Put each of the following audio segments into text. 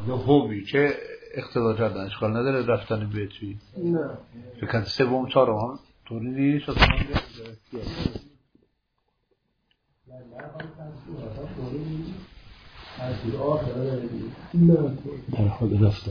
یا هوبی که اقتضا کردن اشکال نداره رفتن به توی نه فکر سوم چهارم هم طوری نیست نه خود رفتن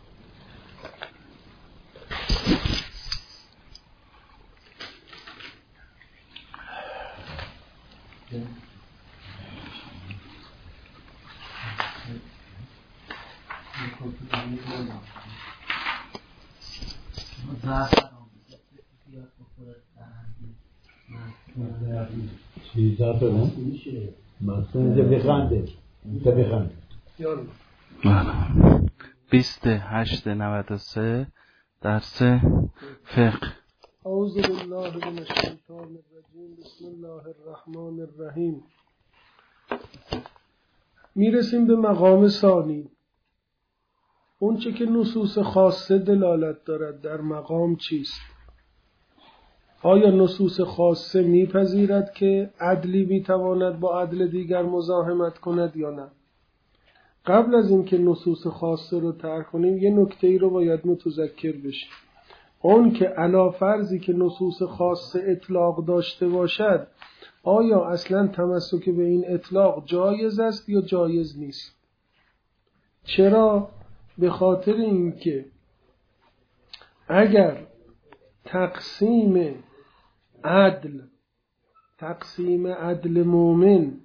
چیزا بدن مثلا بخنده بله 2893 درس فقه. اعوذ بالله من الشیطان الرجیم بسم الله الرحمن الرحیم. میرسیم به مقام ثانی. اون چه که نصوص خاصه دلالت دارد در مقام چیست؟ آیا نصوص خاصه میپذیرد که عدلی میتواند با عدل دیگر مزاحمت کند یا نه؟ قبل از اینکه نصوص خاصه رو طرح کنیم یه نکته ای رو باید متذکر بشیم. اون که علی فرضی که نصوص خاصه اطلاق داشته باشد، آیا اصلا تمسک به این اطلاق جایز است یا جایز نیست؟ چرا؟ به خاطر اینکه اگر تقسیم عدل مومن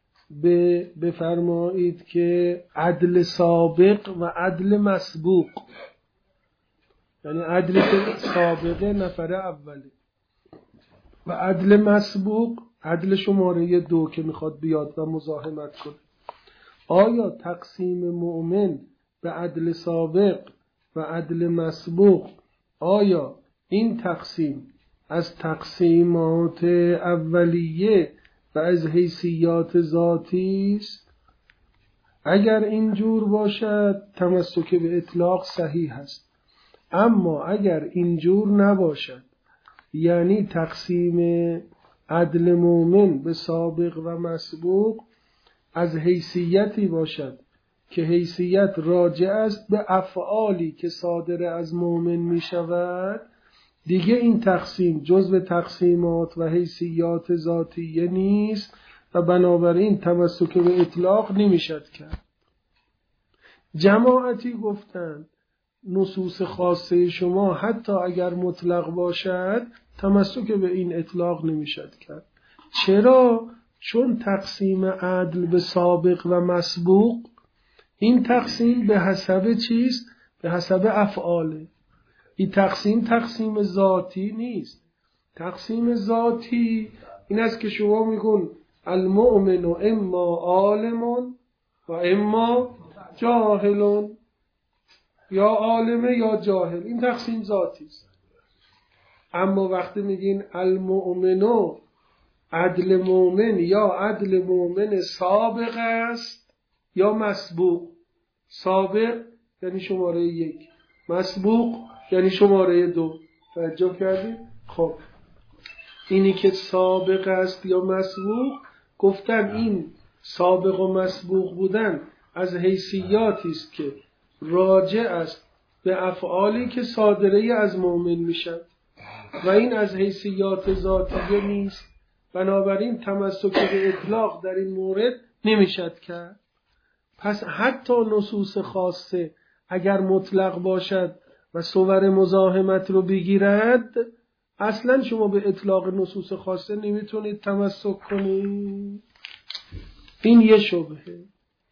بفرمایید که عدل سابق و عدل مسبوق، یعنی عدل سابقه نفر اولی و عدل مسبوق عدل شماره 2 که میخواد بیاد و مزاحمت کنه، آیا تقسیم مؤمن به عدل سابق و عدل مسبوق، آیا این تقسیم از تقسیمات اولیه و از حیثیات ذاتی است؟ اگر اینجور باشد تمسک به اطلاق صحیح است. اما اگر اینجور نباشد، یعنی تقسیم عدل مومن به سابق و مسبوق از حیثیتی باشد که حیثیت راجع است به افعالی که صادر از مومن می شود، دیگه این تقسیم جزو تقسیمات و حیثیات ذاتیه نیست و بنابراین تمسک به اطلاق نمیشد کرد. جماعتی گفتند نصوص خاصه شما حتی اگر مطلق باشد تمسک به این اطلاق نمیشد کرد. چرا؟ چون تقسیم عدل به سابق و مسبوق، این تقسیم به حسب چیست؟ به حسب افعاله. این تقسیم ذاتی نیست. تقسیم ذاتی این است که شما میگون المؤمن اما عالم و اما جاهل، یا عالمه یا جاهل، این تقسیم ذاتی است. اما وقتی میگین المؤمن عدل مؤمن، یا عدل مؤمن سابق است یا مسبوق. سابق یعنی شماره 1، مسبوق یعنی شماره 2. توجه کردید؟ خب اینی که سابق است یا مسبوق، گفتن این سابق و مسبوق بودن از حیثیاتی است که راجع است به افعالی که صادره از مؤمن میشن و این از حیثیات ذاتیه نیست. بنابراین تمسک به اطلاق در این مورد نمیشد کرد. پس حتی نصوص خاصه اگر مطلق باشد و صور مزاحمت رو بگیرد، اصلا شما به اطلاق نصوص خاصه نمیتونید تمسک کنید. این یه شبهه.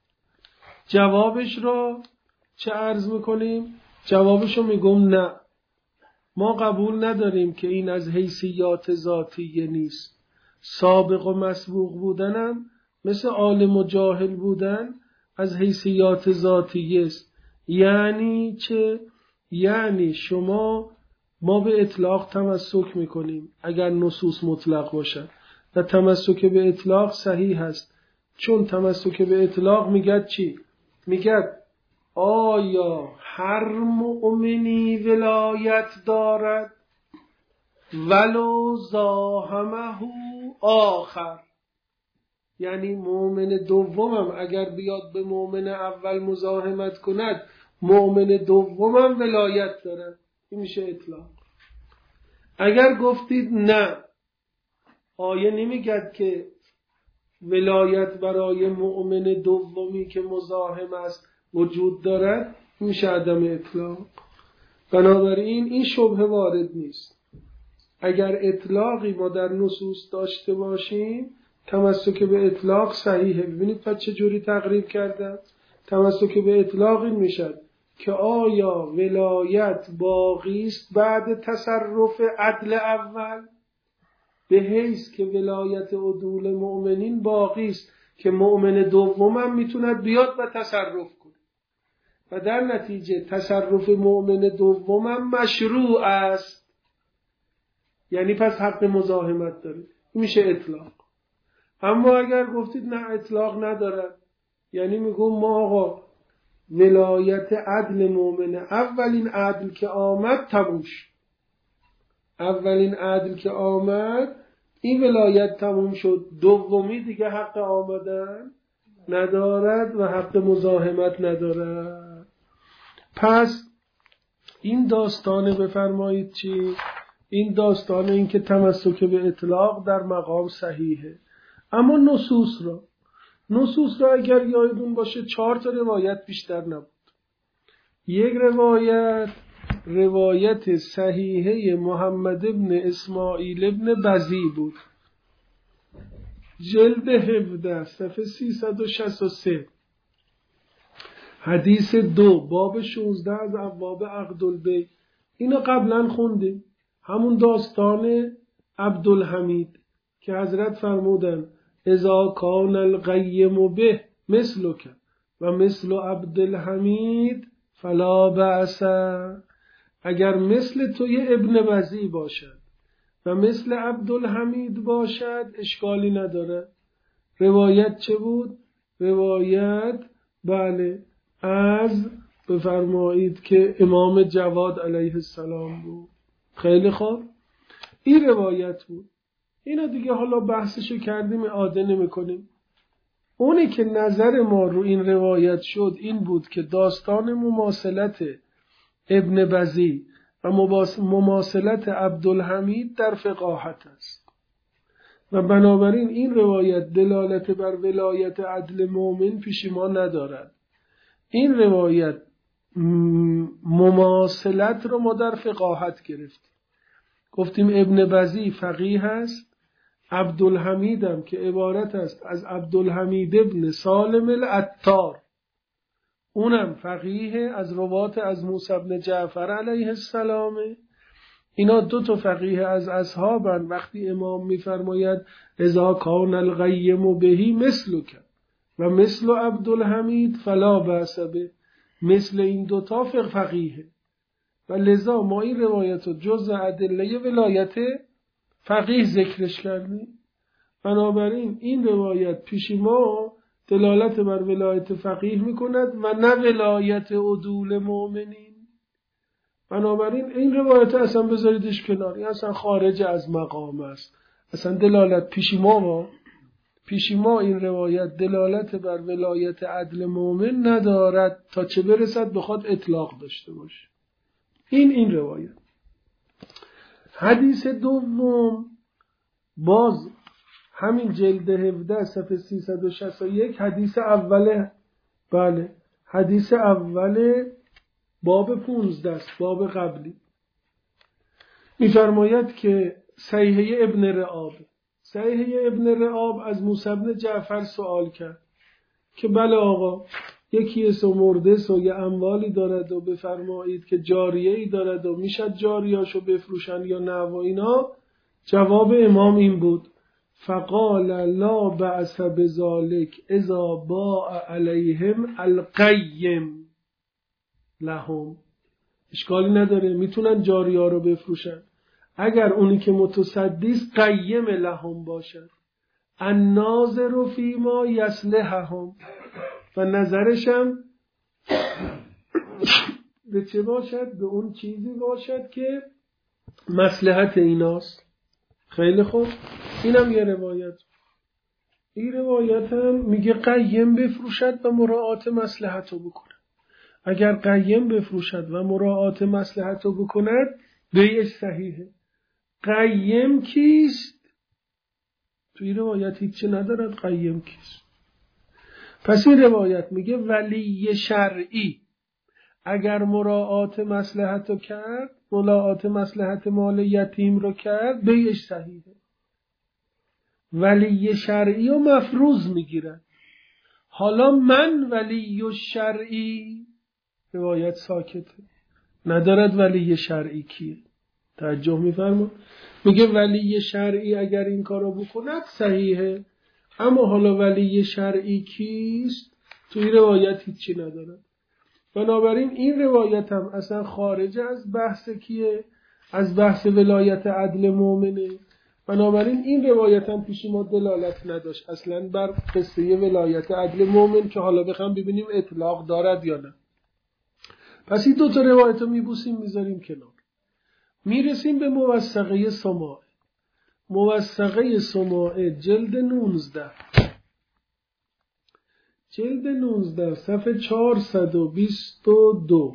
جوابش رو چه عرض میکنیم؟ جوابش رو میگم نه، ما قبول نداریم که این از حیثیات ذاتیه نیست. سابق و مسبوق بودنم مثل عالم و جاهل بودن از حیثیات ذاتیه است. یعنی چه؟ یعنی ما به اطلاق تمسک میکنیم اگر نصوص مطلق باشد و تمسک به اطلاق صحیح هست، چون تمسک به اطلاق میگه چی؟ میگه آیا هر مؤمنی ولایت دارد ولو زاحمه آخر. یعنی مؤمن دومم اگر بیاد به مؤمن اول مزاحمت کند، مؤمن دومم ولایت دارد. این میشه اطلاق. اگر گفتید نه، آیه نمیگد که ولایت برای مؤمن دومی که مزاحم است وجود دارد، میشه عدم اطلاق. بنابراین این شبهه وارد نیست. اگر اطلاقی ما در نصوص داشته باشیم، تمسک به اطلاق صحیحه. ببینید پس چه جوری تقریب کردم. تمسک به اطلاق این میشد که آیا ولایت باقی است بعد تصرف عدل اول، به حیث که ولایت عدول مؤمنین باقی است که مؤمن دومم میتوند بیاد و تصرف کنه و در نتیجه تصرف مؤمن دومم مشروع است، یعنی پس حق مزاحمت داره. میشه اطلاق. اما اگر گفتید نه اطلاق ندارد، یعنی میگم ما آقا ولایت عدل مؤمن اولین عدل که آمد تموم شد، اولین عدل که آمد این ولایت تموم شد، دومی دیگه حق آمدن ندارد و حق مزاحمت ندارد. پس این داستانه بفرمایید چی؟ این داستانه این که تمسک به اطلاق در مقام صحیحه. اما نصوص را اگر یادتون باشه 4 تا روایت بیشتر نبود. یک روایت صحیحه محمد ابن اسماعیل ابن بزی بود، جلد 17 صفحه 363، حدیث 2 باب 16 از ابواب عقدالبیع. اینو قبلا خوندیم، همون داستان عبدالحمید که حضرت فرمودن اذا کان القیم به مثلک و مثل عبدالحمید فلا بأس. اگر مثل توی ابن بزی باشد و مثل عبدالحمید باشد اشکالی نداره. روایت چه بود؟ روایت بله از بفرمایید که امام جواد علیه السلام بود. خیلی خوب، این روایت بود. اینا دیگه حالا بحثشو کردیم، اعاده نمی‌کنیم. اونی که نظر ما رو این روایت شد این بود که داستان مماثلت ابن بزی و مماثلت عبدالحمید در فقاهت است و بنابراین این روایت دلالت بر ولایت عدل مؤمن پیش ما ندارد. این روایت مماثلت رو ما در فقاهت گرفتیم، گفتیم ابن بزی فقیه است، عبدالحمیدم که عبارت است از عبدالحمید ابن سالم العطار اونم فقیه از روات از موسی بن جعفر علیه السلام. اینا 2 تا فقیه از اصحابن. وقتی امام میفرماید اذا کان القیم بهی مثلک و مثل عبدالحمید فلا بأس به، مثل این 2 تا فقیه و لذا ما این روایت رو جز ادله ولایت فقیه ذکرش کردیم. بنابراین این روایت پیش ما دلالت بر ولایت فقیه میکند و نه ولایت عدول مؤمنین. بنابراین این روایت اصلا بذاریدش کنار، این اصلا خارج از مقام است. اصلا دلالت پیش ما این روایت دلالت بر ولایت عدل مؤمن ندارد تا چه برسد بخواد اطلاق داشته باشه. این روایت. حدیث دوم باز همین جلد 17 صفحه 361 حدیث اوله، بله حدیث اول باب 15 است، باب قبلی. می‌فرماید که صحیحه ابن رعاب از موسی بن جعفر سوال کرد که بله آقا یکی سو مرده سو یه اموالی دارد و بفرمایید که جاریه‌ای دارد و میشد جاریاشو بفروشن یا نه و اینا. جواب امام این بود فقال لا بأس بذلك اذا باع علیهم القیم لهم. اشکالی نداره، میتونن جاریه رو بفروشن اگر اونی که متصدیست قیم لهم باشد، الناظر فیما یصلحهم، و نظرشم به چه باشد؟ به اون چیزی باشد که مصلحت ایناست. خیلی خوب، اینم یه روایت. این روایت هم میگه قیم بفروشد و مراعات مصلحت رو بکنه. اگر قیم بفروشد و مراعات مصلحت رو بکند بیعش صحیحه. قیم کیست؟ توی روایت هیچی ندارد قیم کیست. پس این روایت میگه ولی شرعی اگر مراعات مصلحت رو کرد، مراعات مصلحت مال یتیم رو کرد بیعش صحیحه. ولی شرعی و مفروض میگیرن. حالا من ولی شرعی، روایت ساکته، ندارد ولی شرعی کیه. توجه میفرما؟ میگه ولی شرعی اگر این کارو بکند صحیحه، اما حالا ولی شرعی کیست؟ توی روایت هیچی ندارد. بنابراین این روایت هم اصلا خارج از بحث کیه؟ از بحث ولایت عدل مومنه. بنابراین این روایت هم پیش ما دلالت نداشت اصلا بر قصه ولایت عدل مومن که حالا بخوام ببینیم اطلاق دارد یا نه. پس این دوتا روایت رو میبوسیم میذاریم کنار. میرسیم به موثقه سماعه. موثقه سماعه جلد 19 صفحه 422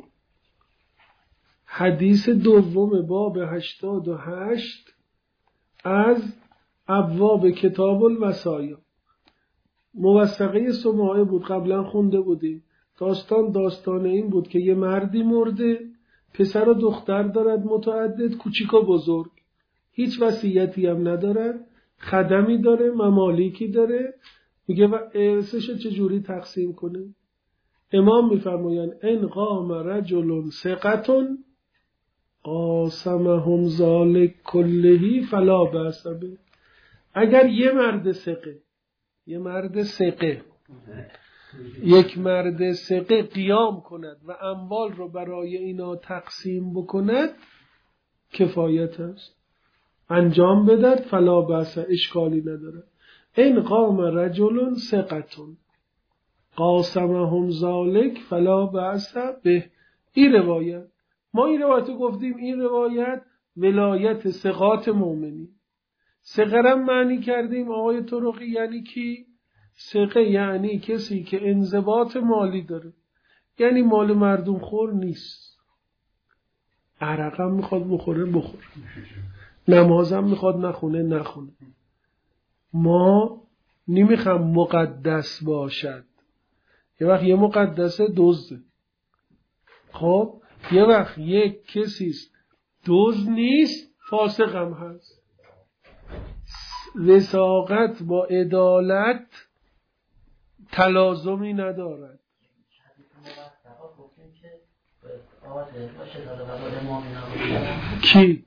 حدیث دوم باب 88 از ابواب کتاب الوصایا. موثقه سماعه بود، قبلا خونده بودیم. داستان این بود که یه مردی مرده، پسر و دختر دارد متعدد، کوچیک و بزرگ، هیچ وصیتی هم ندارد، خدمی داره، ممالیکی داره. میگه و ارثش چجوری تقسیم کنه؟ امام میفرمایند ان قام رجل ثقتون قاسمهم ذلک کلهی فلا بأس به. اگر یک مرد ثقه قیام کند و اموال رو برای اینا تقسیم بکند کفایت است، انجام بدد، فلا بأس، اشکالی نداره. این قام رجل ثقتون قاسمهم ذلک فلا بأس به. این روایت ما این روایت گفتیم این روایت ولایت ثقات مومنی. ثقه معنی کردیم آقای طرقی یعنی کی؟ ثقه یعنی کسی که انضباط مالی داره، یعنی مال مردم خور نیست. عرقم میخواد بخوره، نمازم میخواد نخونه. ما نمیخوام مقدس باشد. یه وقت یه مقدسه دزده، خب یه وقت یک کسیست دزد نیست فاسق هم هست. وثاقت با عدالت تلازمی ندارد. کی؟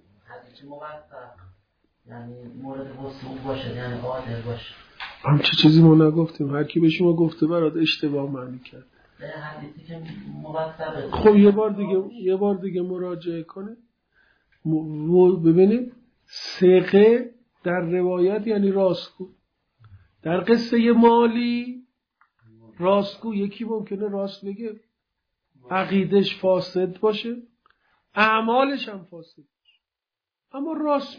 یعنی مورد وسوق باشه، یعنی عادل باشه. همچه چیزی ما نگفتیم. هر کی به شما گفته برات اشتباه معنی کرد. حدیثی که موثقه. خب یه بار دیگه مراجعه کنه ببینید. ثقه در روایت یعنی راستگو. در قصه مالی راستگو یکی ممکنه راست بگه، عقیدش فاسد باشه، اعمالش هم فاسد باشه، اما راست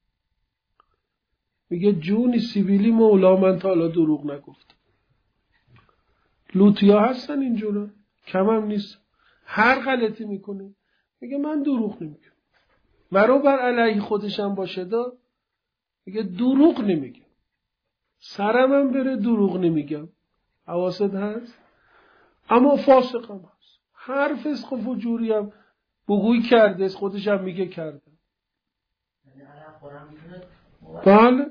میگه جونی سیبیلی مولا من تا حالا دروغ نگفت. لوتیا هستن اینجوره، کم هم نیست. هر غلطی میکنه میگه من دروغ نمیگم. ولو بر علیه خودش هم باشه میگه دروغ نمیگم، سرم هم بره دروغ نمیگم. حواست هست؟ اما فاسق هم هست. هر فسق و فجوری هم بگوی کرده، خودش هم میگه کرده. بله.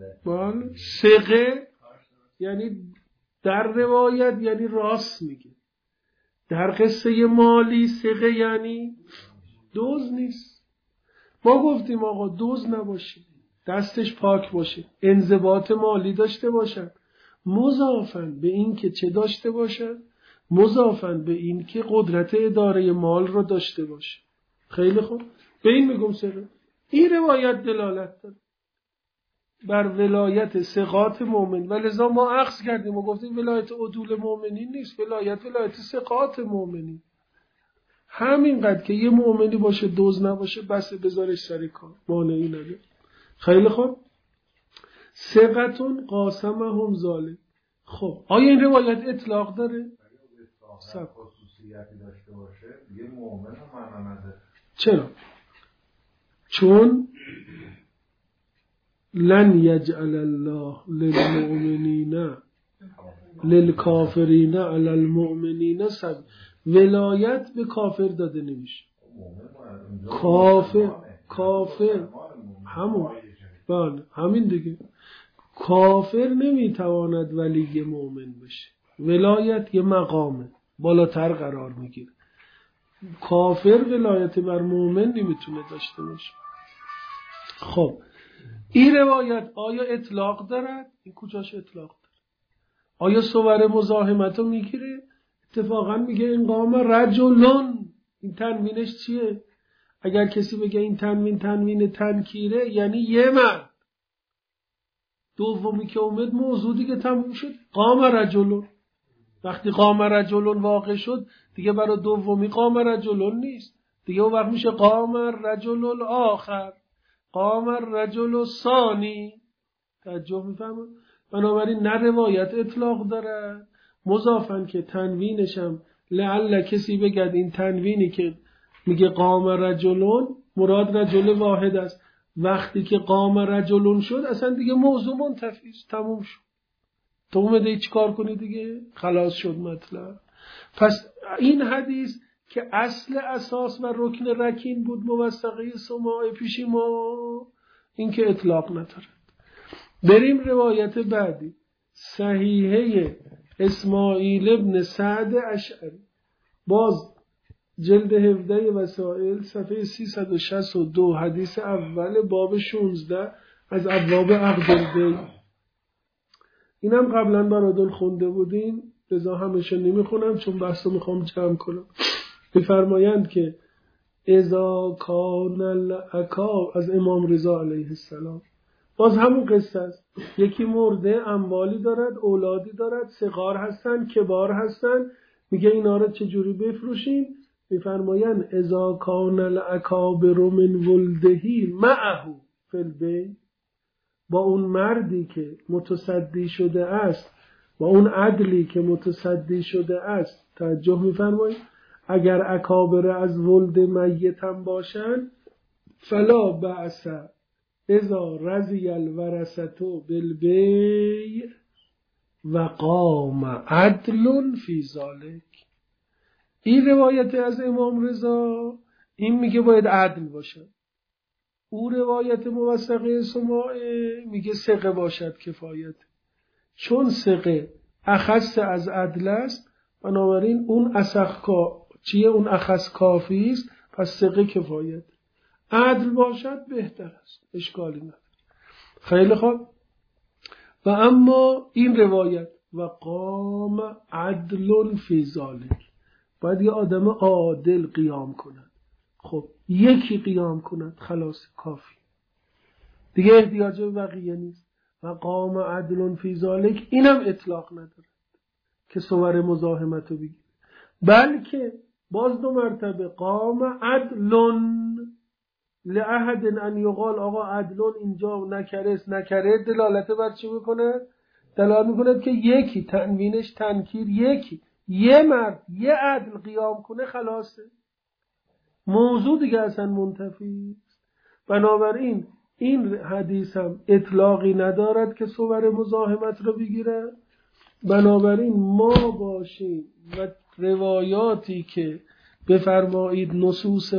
ثقه یعنی در روایت یعنی راست میگه. در قصه مالی ثقه یعنی دزد نیست. ما گفتیم آقا دزد نباشه، دستش پاک باشه، انضباط مالی داشته باشه، مضافاً به این که چه داشته باشه؟ مضافاً به این که قدرت اداره مال رو داشته باشه. خیلی خوب، به این میگم ثقه. این روایت دلالت داره بر ولایت ثقات مومن. ولذا ما اخذ کردیم و گفتیم ولایت عدول مومنین نیست، ولایت ثقات مومنین. همینقدر که یه مومنی باشه دزد نباشه بس، بذارش سر کار، مانعی نداره. خیلی خوب. ثقتون قاسمهم ذالک. خب آیا این روایت اطلاق داره؟ خصوصیتی داشته باشه یه مؤمن هم معنا نداره. چرا؟ چون لن یجعل الله للمؤمنین للکافرین علی المؤمنین سبیلا. ولایت به کافر داده نمیشه. کافر همون، بله همین دیگه. کافر نمیتواند ولی مؤمن بشه. ولایت یه مقامه، بالاتر قرار میگیره. کافر ولایت بر مؤمن نمیتونه داشته باشه. خب این روایت آیا اطلاق دارد؟ این کجاش اطلاق داره؟ آیا صور مزاحمت رو میگیره؟ اتفاقا میگه این قام رجلون. این تنوینش چیه؟ اگر کسی بگه این تنوین تنکیره یعنی یه مرد. دومی که اومد موضوع دیگه تموم شد. قام رجلون. وقتی قام رجلون واقع شد دیگه برای دومی قام رجلون نیست دیگه. اون وقت میشه قام رجل آخر، قام رجل ثانی. توجه میفهمون؟ بنابراین نه روایت اطلاق داره، مضافن که تنوینشم لعل کسی بگد این تنوینی که میگه قام رجلون مراد رجل واحد است. وقتی که قام رجلون شد اصلا دیگه موضوع منتفی است، تموم شد. تو اومده چی کار کنی دیگه؟ خلاص شد مطلب. پس این حدیث که اصل اساس و رکن رکین بود موثقه سماع پیشی ما، این که اطلاق نداره. بریم روایت بعدی، صحیحه اسماعیل ابن سعد اشعری، باز جلد 17 وسائل صفحه 362 حدیث اول باب 16 از ابواب عقد البیع. اینم قبلا برادون خونده بودیم، لذا همشو نمیخونم چون بحثو میخوام جمع کنم. میفرمایند که اذا کان الاکا از امام رضا علیه السلام، باز همون قصه است. یکی مرده، اموالی دارد، اولادی دارد، صغار هستن، کبار هستن، میگه اینا رو چجوری بفروشیم؟ میفرمایند اذا کان الاکابر من ولدهی معه فی البیع، با اون مردی که متصدی شده است، با اون عدلی که متصدی شده است. توجه میفرمایید؟ اگر اکابر از ولد میتم باشن فلا بأس اذا رضی الورثة بالبیع و قام عدل فی ذلک. این روایت از امام رضا این میگه باید عدل باشه. او روایت موثقه سماعه میگه ثقه باشد کفایت، چون ثقه اخص از عدل است، بنابراین اون اون اخص کافی است، پس ثقه کفایت. عدل باشد بهتر است، اشکالی نداره. خیلی خوب. و اما این روایت و قام عدل فی ذلک، باید یه آدم عادل قیام کند. خب یکی قیام کند خلاص کافی، دیگه احتیاج به بقیه نیست. و قام عدل فی ذلک اینم اطلاق نداره که صور مزاحمت رو بگیر، بلکه باز دو مرتبه قام عدل لأحد ان یقال. آقا عدل اینجا نکره دلالت بر چی میکنه؟ دلالت میکنه که یکی، تنوینش تنکیر، یکی، یه مرد یه عدل قیام کنه خلاصه، موضوع دیگه اصلا منتفی است. بنابراین این حدیث هم اطلاقی ندارد که صور مزاحمت رو بگیره. بنابراین ما باشیم و روایاتی که بفرمایید نصوص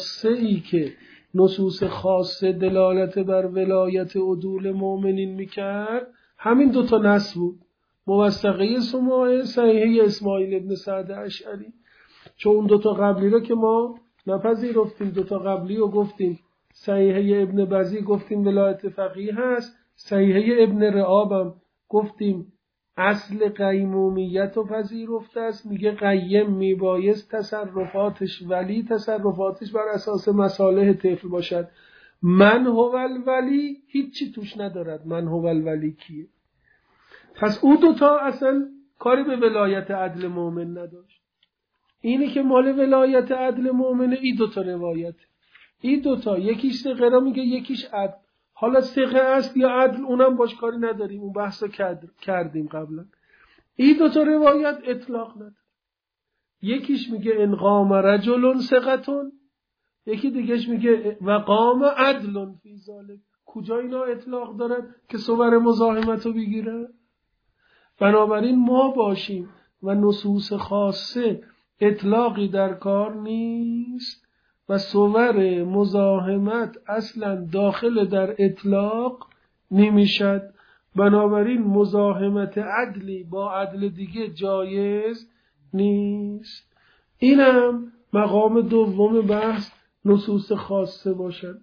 خاصه دلالت بر ولایت عدول مؤمنین میکرد، همین دوتا نص بود، موثقه سماعه، صحیحه اسماعیل ابن سعد اشعری. چون دوتا قبلی رو که ما نپذیرفتیم، دوتا قبلی رو گفتیم صحیحه ابن بزی گفتیم ولایت فقیه هست، صحیحه ابن رعابم گفتیم اصل قیمومیت رو پذیرفته است، میگه قیم میبایست تصرفاتش ولی تصرفاتش بر اساس مصالح طفل باشد. من هو الولی هیچی توش ندارد، من هو الولی کیه؟ پس او دوتا اصلا کاری به ولایت عدل مؤمن نداشت. اینی که مال ولایت عدل مؤمنه، این دوتا روایت، این دوتا، یکیش ثقه میگه، یکیش عدل. حالا ثقه است یا عدل اونم باش کاری نداریم، اون بحث رو کردیم قبلا. این دوتا روایت اطلاق نداره. یکیش میگه ان قام رجل ثقتون، یکی دیگهش میگه و قام عدل فی ذلک. کجا اینا اطلاق دارن که صور مزاحمت رو بگیره؟ بنابراین ما باشیم و نصوص خاصه اطلاقی در کار نیست و صور مزاحمت اصلا داخل در اطلاق نمیشد. بنابراین مزاحمت عدلی با عدل دیگه جایز نیست. اینم مقام دوم بحث نصوص خاصه باشد.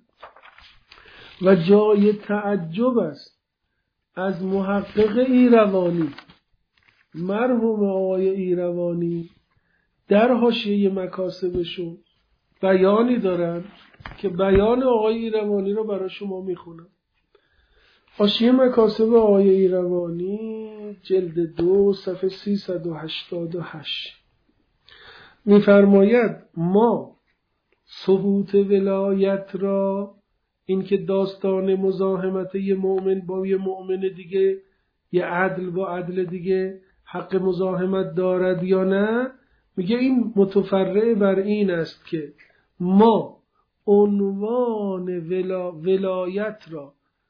و جای تعجب است از محقق ایروانی، مرحوم آقای ایروانی در حاشیه مکاسبشون بیانی دارن که بیان آقای ایروانی رو برای شما میخونم. حاشیه مکاسب آقای ایروانی جلد 2 صفحه 388 میفرماید ما ثبوت ولایت را، این که داستان مزاحمت یه مؤمن با یه مؤمن دیگه، یه عدل با عدل دیگه حق مزاحمت دارد یا نه، میگه این متفرع بر این است که ما عنوان ولایت را،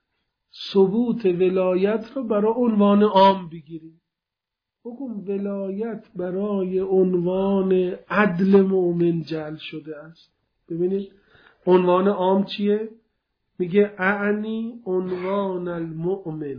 ثبوت ولایت را برای عنوان عام بگیریم. بگم ولایت برای عنوان عدل مؤمن جعل شده است. ببینید عنوان عام چیه؟ میگه اعنی عنوان المؤمن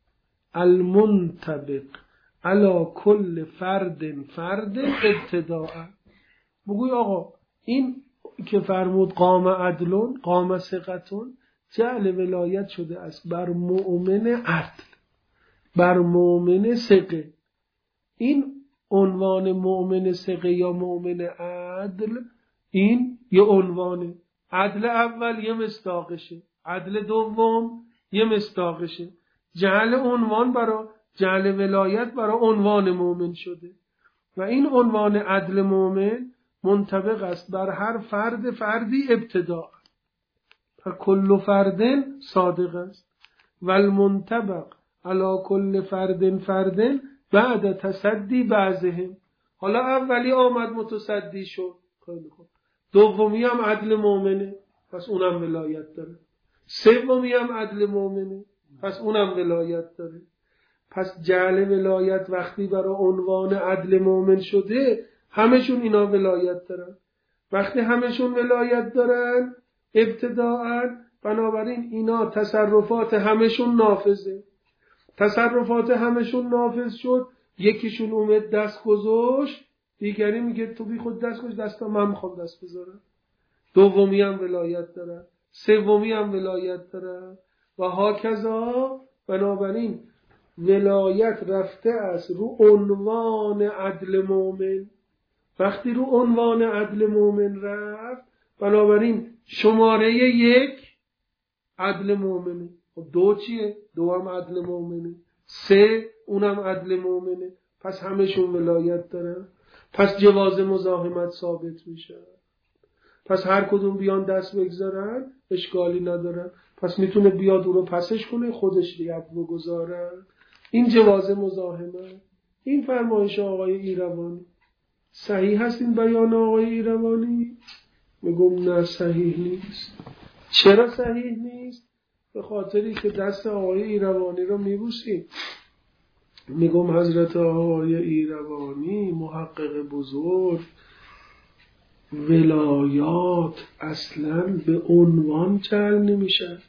المنطبق علی کل فرد ابتداء. بگوی آقا این که فرمود قام عدلون قام ثقتون جعل ولایت شده است بر مؤمن عدل، بر مؤمن ثقه. این عنوان مؤمن ثقه یا مؤمن عدل این یه عنوانه. عدل اول یه مصداقشه، عدل دوم یه مصداقشه. جعل عنوان برای جعل ولایت برای عنوان مؤمن شده و این عنوان عدل مؤمن منطبق است بر هر فردی ابتداء. کل فرد صادق است و المنطبق علی کل فرد بعد تصدی بعضهم. حالا اولی آمد متصدی شد، خیلی خوب. دومی هم عدل مؤمنه، پس اونم ولایت داره. سومی هم عدل مؤمنه، پس اونم ولایت داره. پس جعل ولایت وقتی برای عنوان عدل مؤمن شده همشون اینا ولایت دارن. وقتی همشون ولایت دارن ابتداءً، بنابراین اینا تصرفات همشون نافذه. تصرفات همشون نافذ شد، یکیشون اومد دست گذاشت، دیگری میگه تو بی خود دست گذاشت، دستا من میخوام دست بذارم. دومی هم ولایت داره، سومی هم ولایت داره و هاکذا. بنابراین ولایت رفته است رو عنوان عدل مؤمن. وقتی رو عنوان عدل مؤمن رفت، بنابراین شماره 1 عدل مؤمنه. دو چیه؟ دو هم عدل مؤمنه. 3 اونم عدل مؤمنه. پس همشون ولایت دارن. پس جواز مزاحمت ثابت میشه. پس هر کدوم بیان دست بگذارن اشکالی ندارن. پس میتونه بیاد او رو پسش کنه، خودش دیگه بگذارن. این جواز مزاحمت. این فرمایش آقای ایروانی صحیح هست. این بیان آقای ایروانی میگم نه صحیح نیست. چرا صحیح نیست؟ به خاطری که دست آقای ایروانی رو میبوسیم. میگم حضرت آقای ایروانی محقق بزرگ ولایات اصلا به عنوان جعل نمیشد.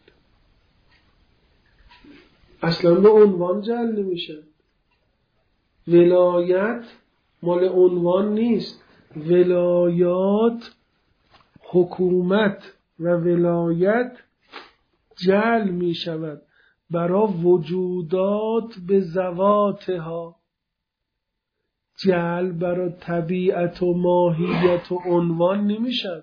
اصلا به عنوان جعل نمیشد. ولایت مال عنوان نیست. ولایات حکومت و ولایت جعل می شود برای وجودات به ذواتها. جعل برای طبیعت و ماهیت و عنوان نمی شود.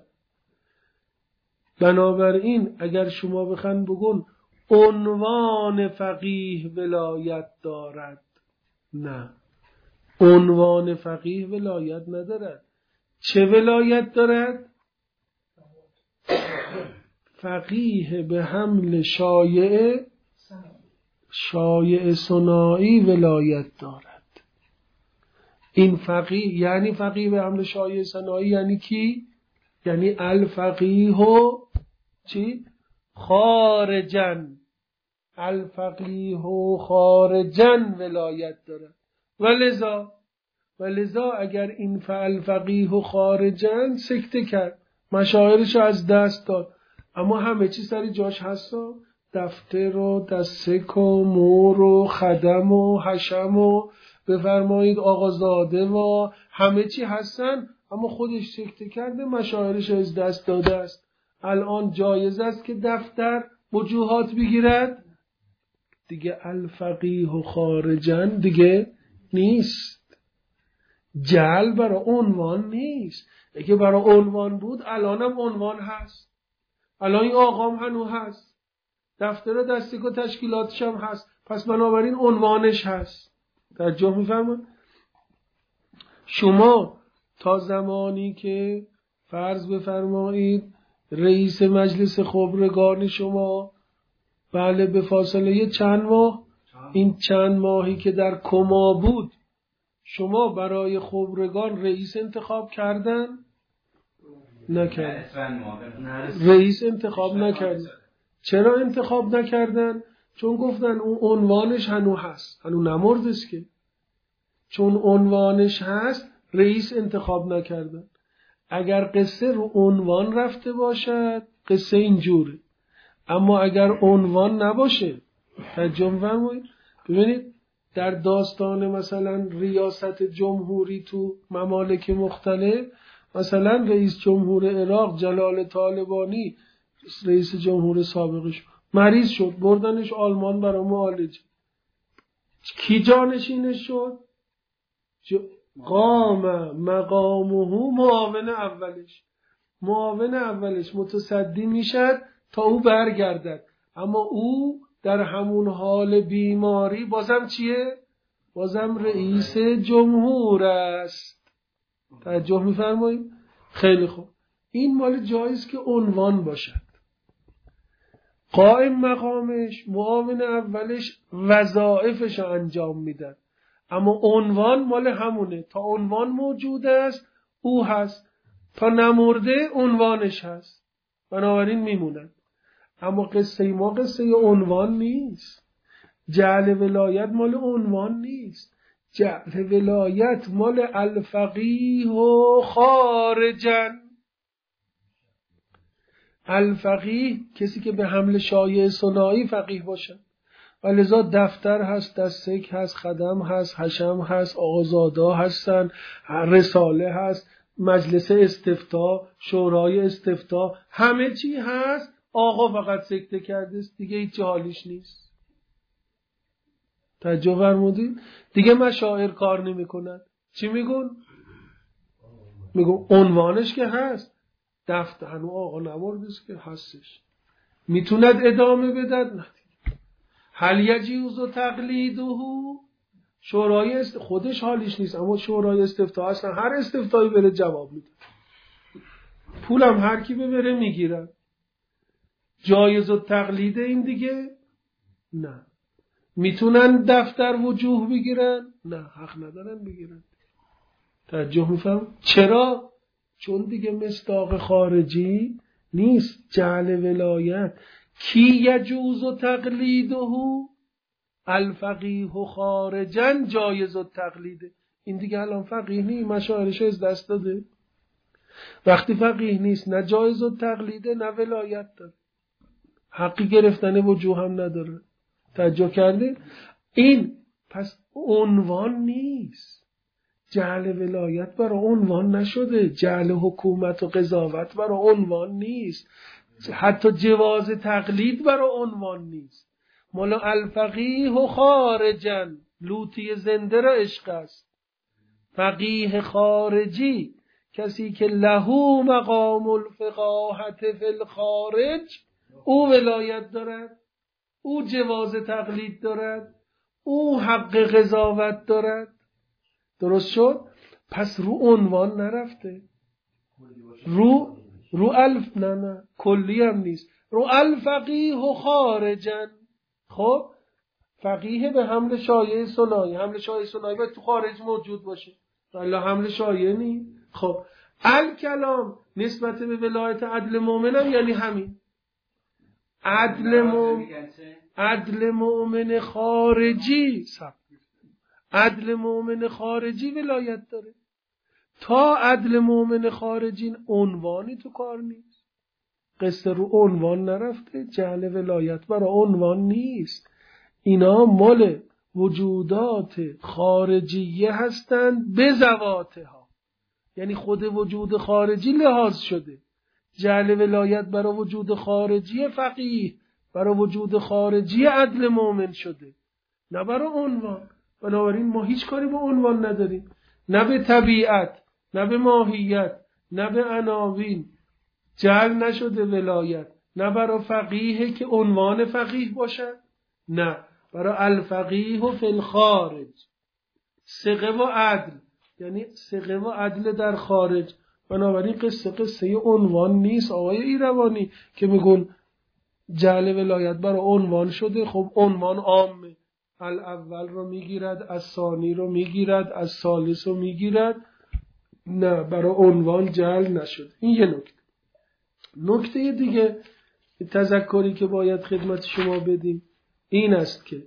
بنابراین اگر شما بخواید بگون عنوان فقیه ولایت دارد، نه، عنوان فقیه ولایت ندارد. چه ولایت دارد؟ فقیه به حمل شایع صناعی ولایت دارد. این فقیه یعنی فقیه به حمل شایع صناعی یعنی کی؟ یعنی الفقیه چی؟ خارجن. الفقیه خارجن ولایت دارد. ولذا اگر این الفقیه خارجن سکته کرد، مشاعرش از دست داد، اما همه چی سر جاش هستا، دفتر و دستک و مور و خدم و حشم و بفرمایید آقازاده و همه چی هستن، اما خودش سکته کرده، مشاعرش از دست داده است. الان جایز است که دفتر وجوهات بگیرد؟ دیگه الفقیه خارجن دیگه نیست. جعل برای عنوان نیست. اگه برای عنوان بود الانم عنوان هست. الان این آقام هنو هست، دفتر دستک و تشکیلاتش هم هست، پس بنابراین عنوانش هست. توجه می‌فرمایید؟ شما تا زمانی که فرض بفرمایید رئیس مجلس خبرگان شما بله به فاصله چند ماه، این چند ماهی که در کما بود شما برای خبرگان رئیس انتخاب کردن؟ نکردن. رئیس انتخاب نکردن. چرا انتخاب نکردن؟ چون گفتن اون عنوانش هنو هست، هنو نمردست که. چون عنوانش هست رئیس انتخاب نکردن. اگر قصه رو عنوان رفته باشد قصه اینجوره، اما اگر عنوان نباشه ترجمه فرمایید. ببینید در داستان مثلا ریاست جمهوری تو ممالک مختلف، مثلا رئیس جمهور عراق جلال طالبانی رئیس جمهور سابقش مریض شد، بردنش آلمان برای معالجه. کی جانشینش شد؟ قام مقامه معاون اولش متصدی میشد تا او برگردد، اما او در همون حال بیماری بازم چیه؟ بازم رئیس جمهور است. توجه میفرمایید؟ خیلی خوب. این مال جایز که عنوان باشد. قائم مقامش معاون اولش وظایفش انجام میدن، اما عنوان مال همونه. تا عنوان موجود است او هست، تا نمرده عنوانش هست، بنابراین میمونن. اما قصه ما قصه عنوان نیست. جعل ولایت مال عنوان نیست. جعل ولایت مال الفقیه و خارجن. الفقیه کسی که به حمل شایع صناعی فقیه باشه. ولذا دفتر هست، دستک هست، خدم هست، حشم هست، آقازاده هستن، رساله هست، مجلس استفتاء، شورای استفتاء، همه چی هست. آقا فقط سکته کرده است، دیگه هیچ حالیش نیست. توجه فرمودید؟ دیگه مشاعر کار نمی‌کنن. چی میگن؟ میگن عنوانش که هست، دفتر هنو آقا نمردست که هستش، میتوند ادامه بدد. نه هل یجوز تقلیده، شورای خودش حالیش نیست، اما شورای استفتاء هستن، هر استفتایی بره جواب میده، پولم هر کی بره میگیرن. جایز التقلید این دیگه نه. میتونن دفتر وجوه بگیرن؟ نه، حق ندارن بگیرن. توجه میفهم؟ چرا؟ چون دیگه مصداق خارجی نیست. جعل ولایت کی یجوز تقلیده الفقیه خارجن جایز التقلیده. این دیگه الان فقیه نیست، مشاعرش از دست داده. وقتی فقیه نیست نه جایز التقلیده نه ولایت داره، حقی گرفتن وجوه هم نداره. توجه کرده؟ این پس عنوان نیست. جعل ولایت برای عنوان نشده، جعل حکومت و قضاوت برای عنوان نیست، حتی جواز تقلید برای عنوان نیست. مولا الفقیه خارجن، لوطی زنده را عشق است. فقیه خارجی کسی که لهو مقام الفقاهت فی الخارج، او ولایت دارد، او جواز تقلید دارد، او حق قضاوت دارد. درست شد؟ پس رو عنوان نرفته، رو الف نه کلی هم نیست. رو الفقیه خارجا. خب فقیه به حمل شایعه صناعی، حمل شایعه صناعی باید تو خارج موجود باشه، الله حمل شایعه نی. خب الکلام نسبت به ولایت عدل مومنم یعنی همین عدل مومن خارجی، عدل مومن خارجی ولایت داره. تا عدل مومن خارجی عنوانی تو کار نیست، قصه رو عنوان نرفته، جعل ولایت برای عنوان نیست. اینا مال وجودات خارجیه هستند به ذواتها، یعنی خود وجود خارجی لحاظ شده. جعل ولایت برای وجود خارجی فقیه، برای وجود خارجی عدل مومن شده، نه برای عنوان. بنابراین ما هیچ کاری با عنوان نداریم، نه به طبیعت، نه به ماهیت، نه به عناوین جعل نشده ولایت، نه برای فقیه که عنوان فقیه باشد، نه برای الفقیه و فی الخارج. ثقه و عدل یعنی ثقه و عدل در خارج. بنابراین قصه عنوان نیست آقای ایروانی که میگن جعل ولایت برای عنوان شده. خب عنوان عامه، الاول رو میگیرد، از ثانی رو میگیرد، از ثالث رو میگیرد، نه برای عنوان جعل نشده. این یه نکته. نکته دیگه تذکری که باید خدمت شما بدیم این است که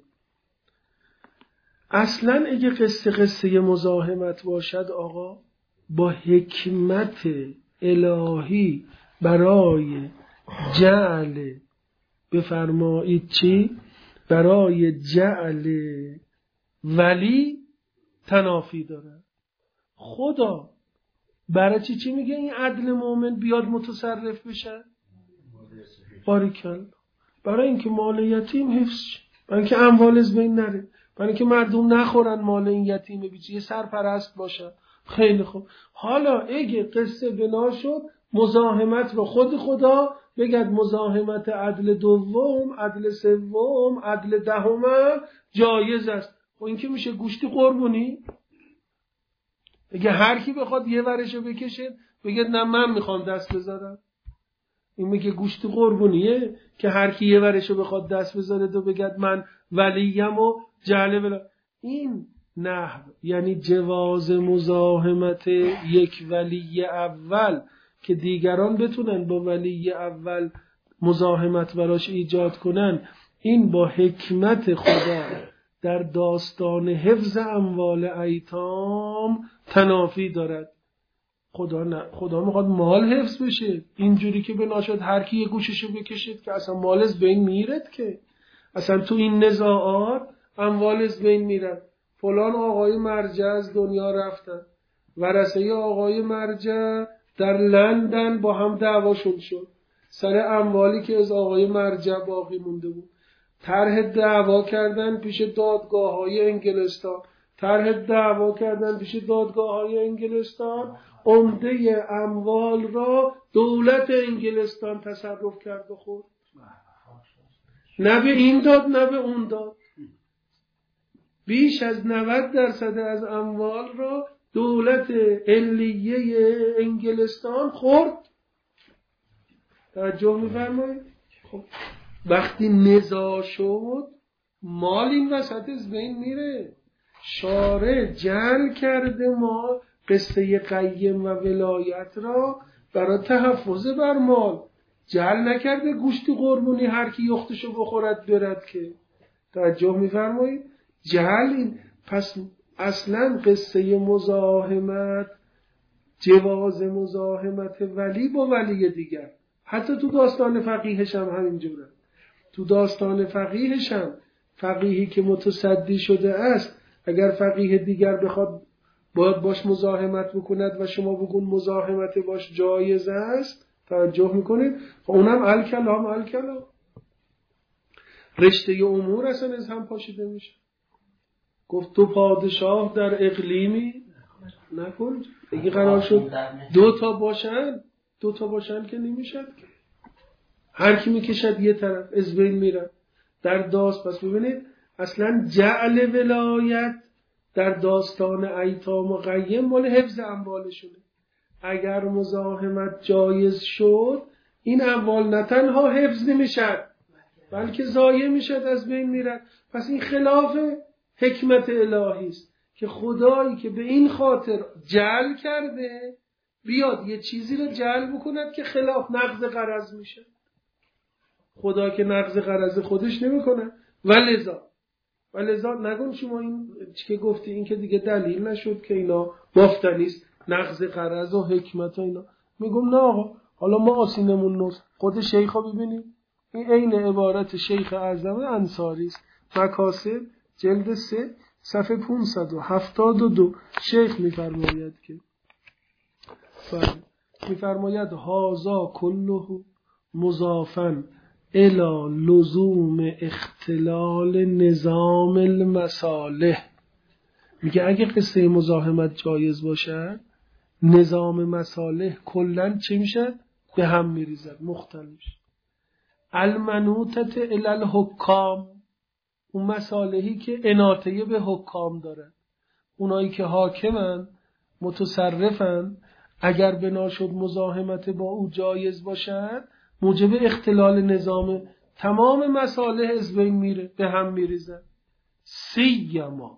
اصلا اگه قصه مزاحمت باشد آقا، با حکمت الهی برای جعل، بفرمایید چی؟ برای جعل ولی تنافی داره. خدا برای چی میگه این عدل مومن بیاد متصرف بشه؟ باریکلا، برای اینکه مال یتیم حفظ شه، برای اینکه اموال از بین نره، برای اینکه مردم نخورن مال این یتیمه، بیچاره سرپرست باشه. خیلی خوب، حالا اگه قصه بنا شد مزاحمت رو خود خدا بگد مزاحمت عدل دوم، عدل سوم، عدل دهم جایز است. و این که میشه گوشتی قربونی. اگه هر کی بخواد یه ورشو بکشه بگه نه من میخوام دست بذارم، این میگه گوشتی قربونیه که هر کی یه ورشو بخواد دست بذاره تو بگد من ولیم و جعل ولا. این نحو یعنی جواز مزاحمت یک ولی اول که دیگران بتونن با ولی اول مزاحمت براش ایجاد کنن. این با حکمت خدا در داستان حفظ اموال ایتام تنافی دارد. خدا میخواد مال حفظ بشه، اینجوری که بناشد هر کی یه گوششو بکشید که اصلا مال از بین میرد، که اصلا تو این نزاعات اموال از بین میرد. فلان آقای مرجع از دنیا رفتن، ورثه آقای مرجع در لندن با هم دعواشون شد سر اموالی که از آقای مرجع باقی مونده بود. طرح دعوا کردن پیش دادگاه‌های انگلستان، عمده اموال را دولت انگلستان تصرف کرد و خورد. نه به این داد نه به اون داد. بیش از 90% از اموال را دولت علیه انگلستان خورد. توجه می‌فرمایید؟ خب وقتی نزاع شد مال این وسط از بین میره. شارع جعل کرده ما قصه قیم و ولایت را برای تحفظ بر مال، جعل نکرده گوشت قربونی هر کی یختشو بخورد برد که. توجه می‌فرمایید؟ جعل این. پس اصلا قصه مزاحمت، جواز مزاحمت ولی با ولی دیگر، حتی تو داستان فقیهش هم همینجوره. تو داستان فقیهش هم فقیهی که متصدی شده است اگر فقیه دیگر بخواد باید باش مزاحمت بکند و شما بگون مزاحمت باش جایز است، توجه میکنید؟ اونم الکلام رشته امور اصلا از هم پاشیده میشه. گفت تو پادشاه در اقلیمی نکن. اگه قرار شد دو تا باشن که نمیشد که هر کی میکشد یه طرف از بین میره در داست. پس ببینید اصلا جعل ولایت در داستان ایتام و قیم مال حفظ اموالشونه. اگر مزاحمت جایز شد این اموال نه تنها حفظ نمیشد بلکه ضایع میشد، از بین میرد. پس این خلاف حکمت الهی است که خدایی که به این خاطر جعل کرده بیاد یه چیزی رو جعل بکند که خلاف نقض غرض میشه. خدا که نقض غرض خودش نمیکنه. ولذا نگون شما این که گفتی این که دیگه دلیل نشد که اینا بافتنی است، نقض غرض و حکمت و اینا. میگم نه آقا، حالا ما آسینمون نوست. خود شیخا ببینیم، این عین عبارت شیخ اعظم انصاری است، مکاسب جلد 3 صفحه 572. شیخ میفرماید که هازا کله مضافن الی لزوم اختلال نظام المصالح. میگه اگه قصه مزاحمت جایز باشه، نظام مصالح کلن چه میشه؟ به هم میریزد، مختل میشه. المنوطت الی الحکام، اون مصالحی که اناطه به حکام دارن، اونایی که حاکمن متصرفن، اگر بنا شد مزاحمت با او جایز باشد موجب اختلال نظام تمام مصالح از بین میره، به هم میریزن. سیما،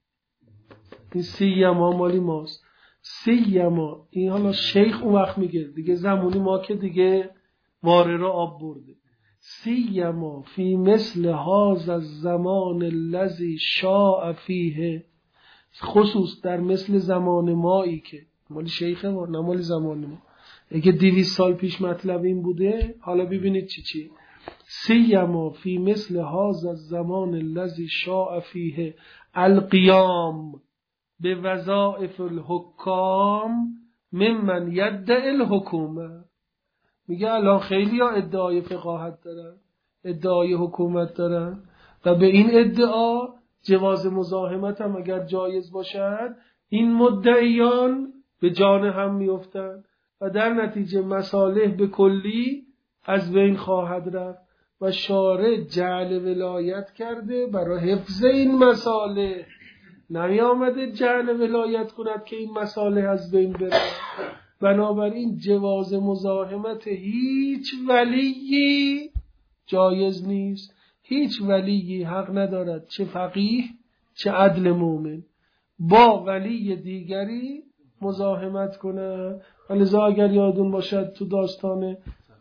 این سیما مالی ماست. سیما این حالا شیخ اون وقت میگه دیگه، زمانی ما که دیگه واره را آب برده. سیما فی مثل هذا الزمان الذی شاء فیه، خصوص در مثل زمان مایی که مالی شیخ ما، نه مالی زمان ما. اگه 200 سال پیش مطلب این بوده، حالا ببینید چی. سیما فی مثل هذا الزمان الذی شاء فیه القیام به وظائف الحکام ممن یدعی الحکومه. میگه الان خیلی ها ادعای فقاهت دارن، ادعای حکومت دارن و به این ادعا جواز مزاحمت هم اگر جایز باشد این مدعیان به جان هم میافتند و در نتیجه مصالح به کلی از بین خواهد رفت و شارع جعل ولایت کرده برای حفظ این مصالح. نمی آمده جعل ولایت کند که این مصالح از بین بره. بنابراین جواز مزاحمت هیچ ولیی جایز نیست. هیچ ولیی حق ندارد، چه فقیه چه عدل مومن، با ولی دیگری مزاحمت کنه. ولذا اگر یادون باشد تو داستان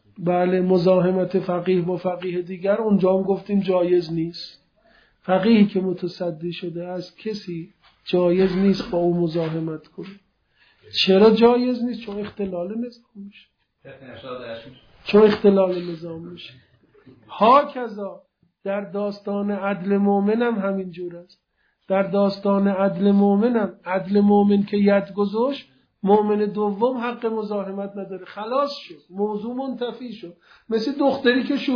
مزاحمت فقیه با فقیه دیگر، اونجا هم گفتیم جایز نیست. فقیهی که متصدی شده از کسی جایز نیست با او مزاحمت کنه. چرا جایز نیست؟ چون اختلال نظام میشه. ها کذا در داستان عدل مومن هم همین جور است. در داستان عدل مومن هم عدل مومن که ید گذاشت، مومن دوم حق مزاحمت نداره، خلاص شد، موضوع منتفی شد. مثل دختری که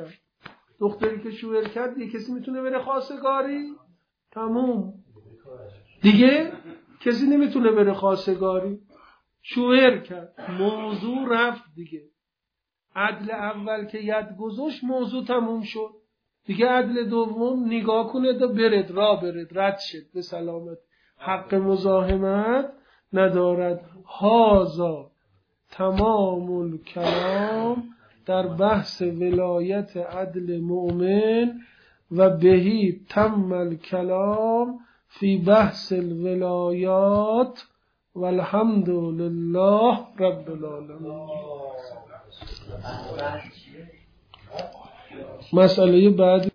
شوهر کرد دیگه کسی میتونه بره خواستگاری؟ تموم دیگه کسی نمیتونه بره خواستگاری. شوهر کرد، موضوع رفت دیگه. عدل اول که ید گذاشت موضوع تموم شد دیگه. عدل دوم نگاه کنه دا برد، رد شد به سلامت، حق مزاحمت ندارد. هازا تمام الکلام در بحث ولایت عدل مؤمن و بهی تم الکلام فی بحث الولایات والحمد لله رب العالمین. مسئله بعد